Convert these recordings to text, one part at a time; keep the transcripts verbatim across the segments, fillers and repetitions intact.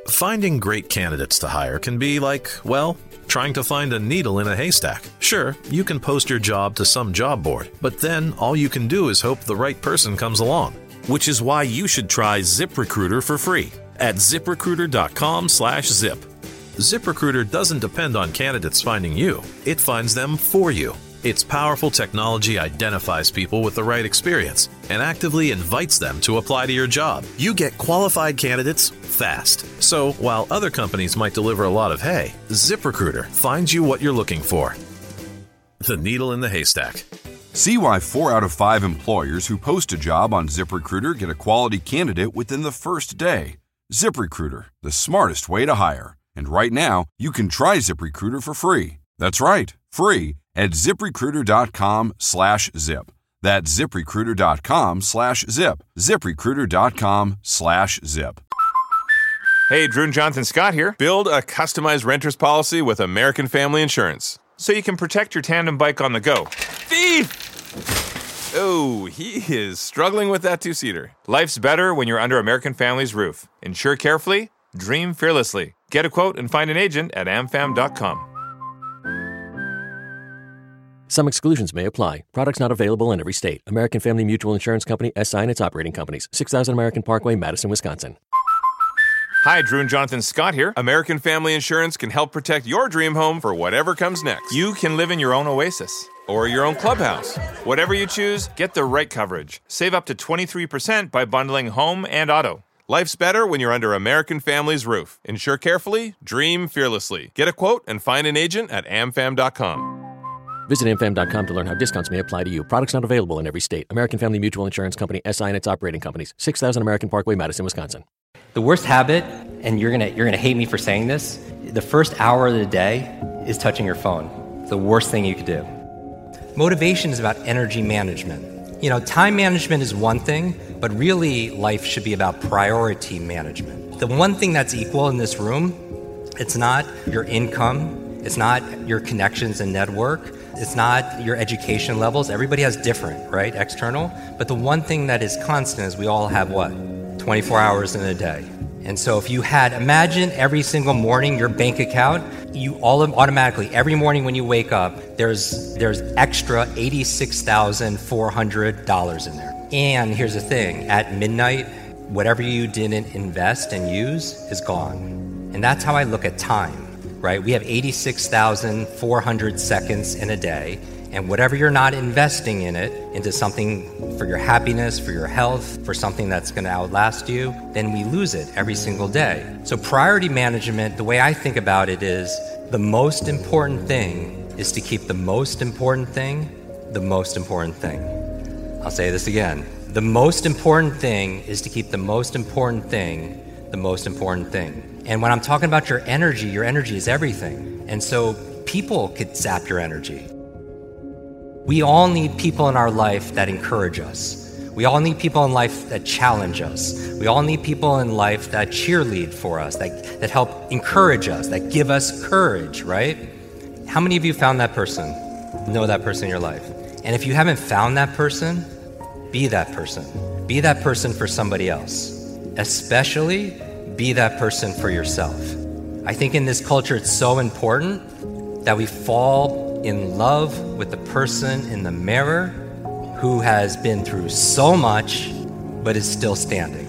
Finding great candidates to hire can be like, well, trying to find a needle in a haystack. Sure, you can post your job to some job board, but then all you can do is hope the right person comes along. Which is why you should try ZipRecruiter for free at ZipRecruiter.com slash zip. ZipRecruiter doesn't depend on candidates finding you. It finds them for you. Its powerful technology identifies people with the right experience and actively invites them to apply to your job. You get qualified candidates fast. So while other companies might deliver a lot of hay, ZipRecruiter finds you what you're looking for. The needle in the haystack. See why four out of five employers who post a job on ZipRecruiter get a quality candidate within the first day. ZipRecruiter, the smartest way to hire. And right now, you can try ZipRecruiter for free. That's right, free at ZipRecruiter.com slash zip. That's ZipRecruiter.com slash zip. ZipRecruiter.com slash zip. Hey, Drew and Jonathan Scott here. Build a customized renter's policy with American Family Insurance so you can protect your tandem bike on the go. Thief! Oh, he is struggling with that two-seater. Life's better when you're under American Family's roof. Insure carefully, dream fearlessly. Get a quote and find an agent at amfam dot com. Some exclusions may apply. Products not available in every state. American Family Mutual Insurance Company, S I and its operating companies. six thousand American Parkway, Madison, Wisconsin. Hi, Drew and Jonathan Scott here. American Family Insurance can help protect your dream home for whatever comes next. You can live in your own oasis or your own clubhouse. Whatever you choose, get the right coverage. Save up to twenty-three percent by bundling home and auto. Life's better when you're under American Family's roof. Insure carefully, dream fearlessly. Get a quote and find an agent at amfam dot com. Visit amfam dot com to learn how discounts may apply to you. Products not available in every state. American Family Mutual Insurance Company, S I and its operating companies. six thousand American Parkway, Madison, Wisconsin. The worst habit, and you're gonna you're gonna hate me for saying this, the first hour of the day is touching your phone. It's the worst thing you could do. Motivation is about energy management. You know, time management is one thing, but really life should be about priority management. The one thing that's equal in this room, it's not your income, it's not your connections and network, it's not your education levels. Everybody has different, right, external. But the one thing that is constant is we all have what? twenty-four hours in a day. And so if you had, imagine every single morning your bank account, you all automatically, every morning when you wake up, there's there's extra eighty-six thousand four hundred dollars in there. And here's the thing, at midnight, whatever you didn't invest and use is gone. And that's how I look at time, right? We have eighty-six thousand four hundred seconds in a day. And whatever you're not investing in it, into something for your happiness, for your health, for something that's going to outlast you, then we lose it every single day. So priority management, the way I think about it is the most important thing is to keep the most important thing the most important thing. I'll say this again. The most important thing is to keep the most important thing the most important thing. And when I'm talking about your energy, your energy is everything. And so people could zap your energy. We all need people in our life that encourage us. We all need people in life that challenge us. We all need people in life that cheerlead for us, that, that help encourage us, that give us courage, right? How many of you found that person, know that person in your life? And if you haven't found that person, be that person. Be that person for somebody else. Especially be that person for yourself. I think in this culture it's so important that we fall in love with the person in the mirror who has been through so much but is still standing.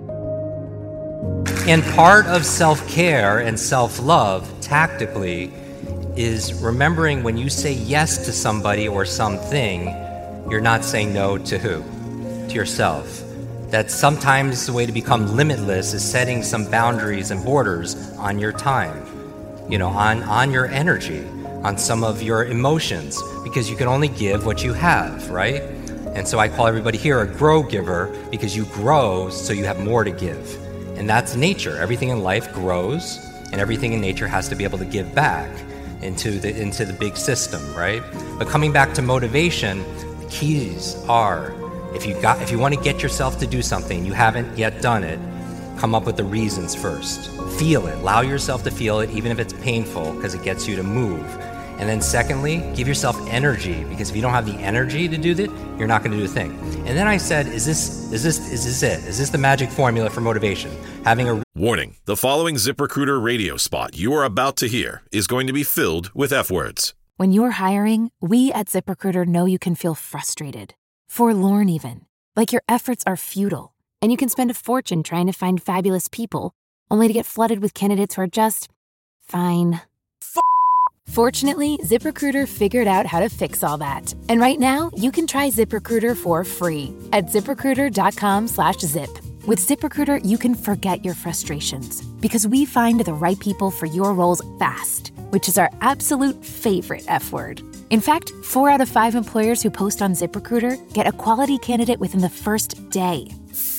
And part of self-care and self-love tactically is remembering when you say yes to somebody or something, you're not saying no to who? To yourself. That sometimes the way to become limitless is setting some boundaries and borders on your time, you know, on, on your energy, on some of your emotions, because you can only give what you have, right? And so I call everybody here a grow giver because you grow so you have more to give. And that's nature. Everything in life grows and everything in nature has to be able to give back into the, into the big system, right? But coming back to motivation, the keys are If you got, if you want to get yourself to do something, you haven't yet done it, come up with the reasons first. Feel it. Allow yourself to feel it, even if it's painful, because it gets you to move. And then secondly, give yourself energy, because if you don't have the energy to do that, you're not going to do a thing. And then I said, is this is this is this it? Is this the magic formula for motivation? Having a Warning, the following ZipRecruiter radio spot you are about to hear is going to be filled with F words. When you're hiring, we at ZipRecruiter know you can feel frustrated, forlorn even, like your efforts are futile, and you can spend a fortune trying to find fabulous people, only to get flooded with candidates who are just fine. Fortunately, ZipRecruiter figured out how to fix all that. And right now, you can try ZipRecruiter for free at ZipRecruiter.com slash zip. With ZipRecruiter, you can forget your frustrations because we find the right people for your roles fast, which is our absolute favorite F word. In fact, four out of five employers who post on ZipRecruiter get a quality candidate within the first day.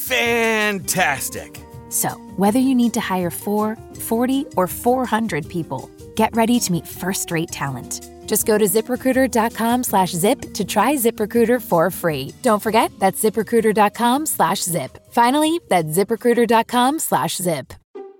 Fantastic. So, whether you need to hire four, forty, or four hundred people, get ready to meet first-rate talent. Just go to ZipRecruiter.com slash zip to try ZipRecruiter for free. Don't forget, that's ZipRecruiter.com slash zip. Finally, that's ZipRecruiter.com slash zip.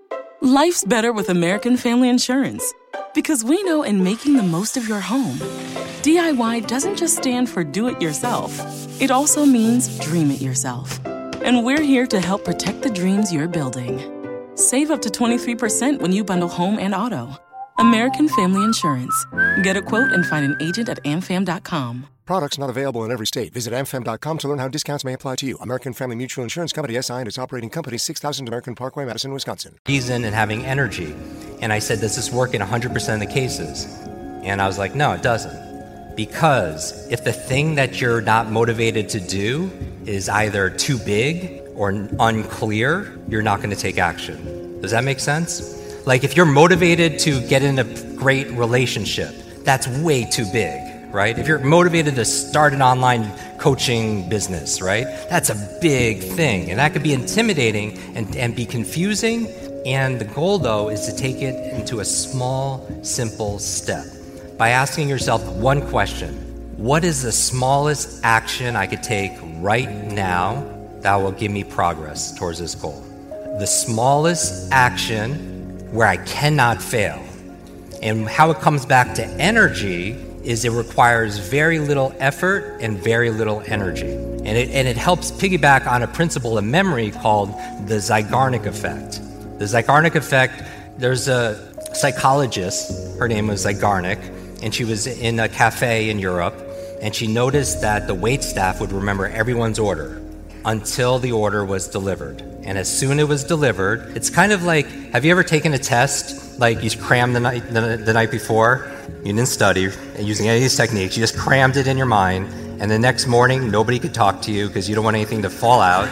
Life's better with American Family Insurance because we know in making the most of your home, D I Y doesn't just stand for do-it-yourself. It also means dream it yourself. And we're here to help protect the dreams you're building. Save up to twenty-three percent when you bundle home and auto. American Family Insurance. Get a quote and find an agent at amfam dot com. Products not available in every state. Visit amfam dot com to learn how discounts may apply to you. American Family Mutual Insurance Company, S I and its operating company, six thousand American Parkway, Madison, Wisconsin. reason and having energy. And I said, does this work in one hundred percent of the cases? And I was like, no, it doesn't. Because if the thing that you're not motivated to do is either too big or unclear, you're not going to take action. Does that make sense? Like if you're motivated to get in a great relationship, that's way too big, right? If you're motivated to start an online coaching business, right? That's a big thing. And that could be intimidating and, and be confusing. And the goal, though, is to take it into a small, simple step by asking yourself one question. What is the smallest action I could take right now that will give me progress towards this goal? The smallest action where I cannot fail. And how it comes back to energy is it requires very little effort and very little energy. And it, and it helps piggyback on a principle of memory called the Zeigarnik effect. The Zeigarnik effect, there's a psychologist, her name was Zeigarnik, and she was in a cafe in Europe, and she noticed that the waitstaff would remember everyone's order until the order was delivered. And as soon as it was delivered, it's kind of like, have you ever taken a test, like you crammed the night, the, the night before, you didn't study using any of these techniques, you just crammed it in your mind, and the next morning, nobody could talk to you because you don't want anything to fall out.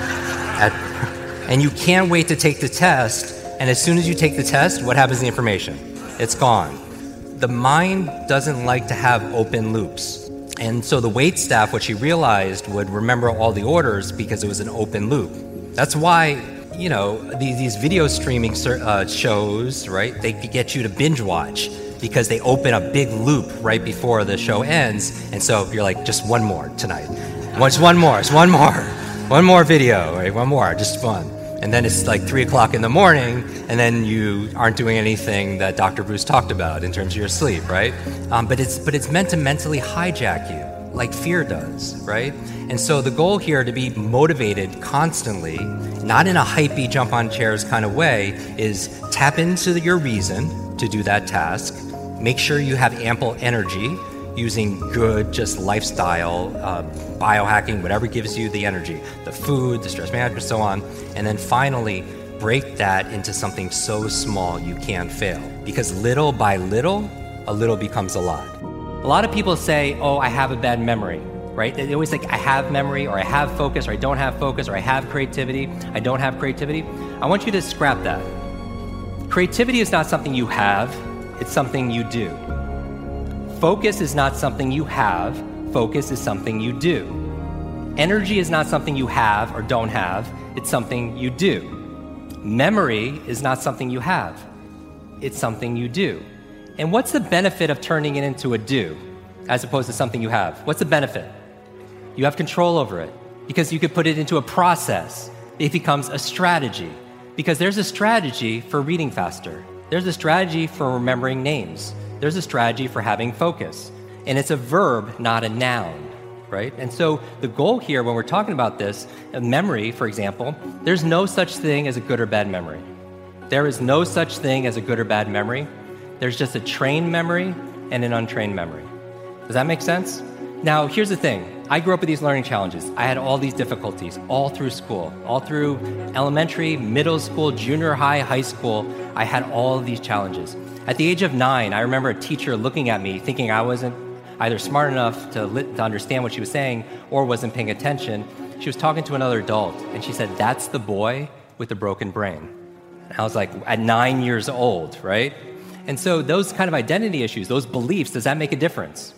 At, and you can't wait to take the test, and as soon as you take the test, what happens to the information? It's gone. The mind doesn't like to have open loops. And so the waitstaff, what she realized, would remember all the orders because it was an open loop. That's why, you know, these, these video streaming uh, shows, right, they could get you to binge watch because they open a big loop right before the show ends. And so you're like, just one more tonight. Just one more, just one more. One more video, right, one more, just fun. And then it's like three o'clock in the morning, and then you aren't doing anything that Doctor Bruce talked about in terms of your sleep, right? Um, but it's but it's meant to mentally hijack you, like fear does, right? And so the goal here to be motivated constantly, not in a hypey jump on chairs kind of way, is tap into your reason to do that task. Make sure you have ample energy using good just lifestyle, uh, biohacking, whatever gives you the energy, the food, the stress management, so on. And then finally, break that into something so small you can't fail. Because little by little, a little becomes a lot. A lot of people say, oh, I have a bad memory, right? They always think I have memory, or I have focus, or I don't have focus, or I have creativity, I don't have creativity. I want you to scrap that. Creativity is not something you have, it's something you do. Focus is not something you have, focus is something you do. Energy is not something you have or don't have, it's something you do. Memory is not something you have, it's something you do. And what's the benefit of turning it into a do, as opposed to something you have? What's the benefit? You have control over it, because you could put it into a process. It becomes a strategy, because there's a strategy for reading faster. There's a strategy for remembering names. there's a strategy for having focus. And it's a verb, not a noun, right? And so the goal here when we're talking about this, memory, for example, there's no such thing as a good or bad memory. There is no such thing as a good or bad memory. There's just a trained memory and an untrained memory. Does that make sense? Now, here's the thing. I grew up with these learning challenges. I had all these difficulties all through school, all through elementary, middle school, junior high, high school. I had all of these challenges. At the age of nine, I remember a teacher looking at me thinking I wasn't either smart enough to, li- to understand what she was saying or wasn't paying attention. She was talking to another adult, and she said, "That's the boy with the broken brain." And I was like, at nine years old, right? And so those kind of identity issues, those beliefs, does that make a difference?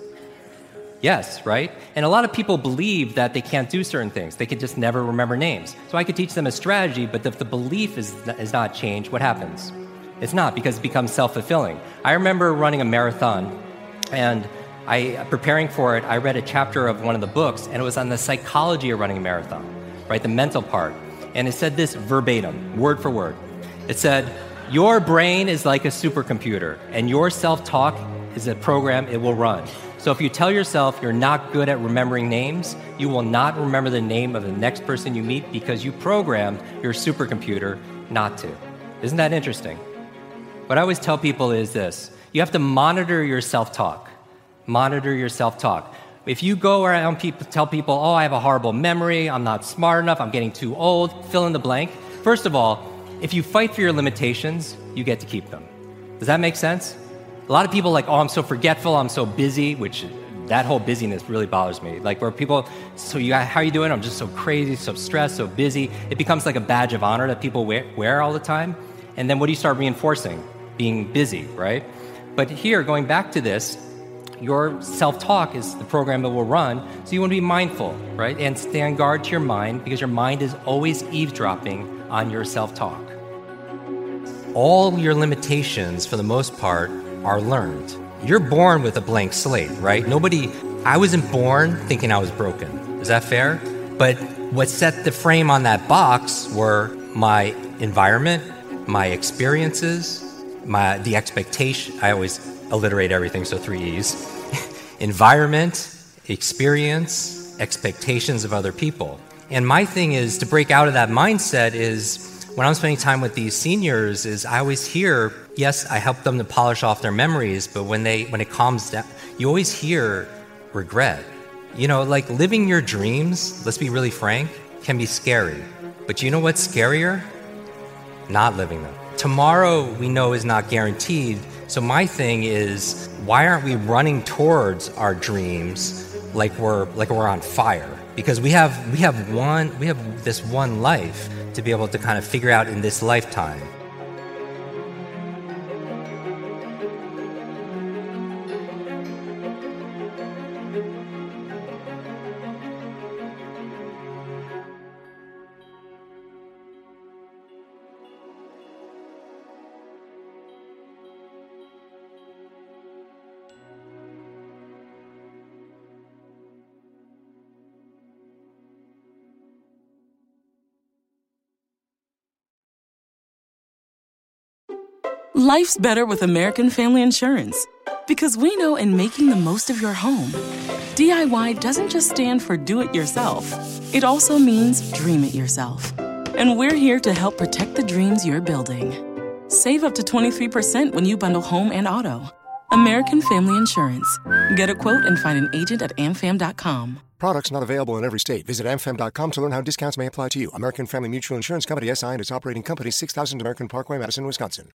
Yes, right? And a lot of people believe that they can't do certain things. They can just never remember names. So I could teach them a strategy, but if the belief is, is not changed, what happens? It's not, because it becomes self-fulfilling. I remember running a marathon, and I, preparing for it, I read a chapter of one of the books, and it was on the psychology of running a marathon, right? The mental part. And it said this verbatim, word for word. It said, your brain is like a supercomputer, and your self-talk is a program it will run. So if you tell yourself you're not good at remembering names, you will not remember the name of the next person you meet because you programmed your supercomputer not to. Isn't that interesting? What I always tell people is this. You have to monitor your self-talk. Monitor your self-talk. If you go around people, tell people, oh, I have a horrible memory, I'm not smart enough, I'm getting too old, fill in the blank. First of all, if you fight for your limitations, you get to keep them. Does that make sense? A lot of people are like, oh, I'm so forgetful, I'm so busy, which that whole busyness really bothers me. Like where people, so you, how are you doing? I'm just so crazy, so stressed, so busy. It becomes like a badge of honor that people wear, wear all the time. And then what do you start reinforcing? Being busy, right? But here, going back to this, your self-talk is the program that will run, so you want to be mindful, right? And stand guard to your mind, because your mind is always eavesdropping on your self-talk. All your limitations, for the most part, are learned. You're born with a blank slate, right? Nobody, I wasn't born thinking I was broken. Is that fair? But what set the frame on that box were my environment, my experiences, my the expectation. I always alliterate everything, so three E's. Environment, experience, expectations of other people. And my thing is to break out of that mindset is, when I'm spending time with these seniors, is I always hear, yes, I help them to polish off their memories, but when they when it calms down, you always hear regret. You know, like living your dreams, let's be really frank, can be scary. But you know what's scarier? Not living them. Tomorrow we know is not guaranteed, so my thing is, why aren't we running towards our dreams like we're like we're on fire? Because we have we have one we have this one life to be able to kind of figure out in this lifetime. Life's better with American Family Insurance, because we know in making the most of your home, D I Y doesn't just stand for do it yourself. It also means dream it yourself. And we're here to help protect the dreams you're building. Save up to twenty-three percent when you bundle home and auto. American Family Insurance. Get a quote and find an agent at A M Fam dot com. Products not available in every state. Visit A M Fam dot com to learn how discounts may apply to you. American Family Mutual Insurance Company, S I and its operating company, six thousand American Parkway, Madison, Wisconsin.